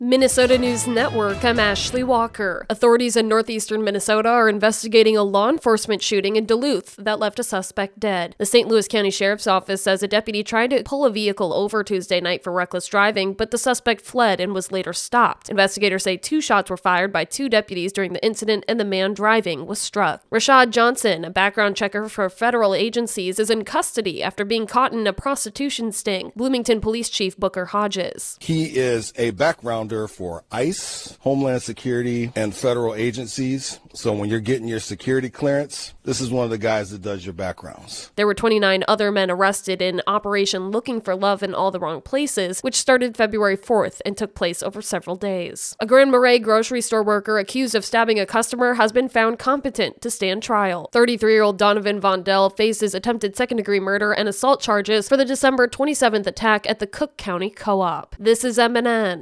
Minnesota News Network, I'm Ashley Walker. Authorities in northeastern Minnesota are investigating a law enforcement shooting in Duluth that left a suspect dead. The St. Louis County Sheriff's Office says a deputy tried to pull a vehicle over Tuesday night for reckless driving, but the suspect fled and was later stopped. Investigators say 2 shots were fired by 2 deputies during the incident and the man driving was struck. Rashad Johnson, a background checker for federal agencies, is in custody after being caught in a prostitution sting. Bloomington Police Chief Booker Hodges. He is a backgrounder for ICE, Homeland Security, and federal agencies. So when you're getting your security clearance, this is one of the guys that does your backgrounds. There were 29 other men arrested in Operation Looking for Love in All the Wrong Places, which started February 4th and took place over several days. A Grand Marais grocery store worker accused of stabbing a customer has been found competent to stand trial. 33-year-old Donovan Vondell faces attempted second-degree murder and assault charges for the December 27th attack at the Cook County Co-op. This is MNN.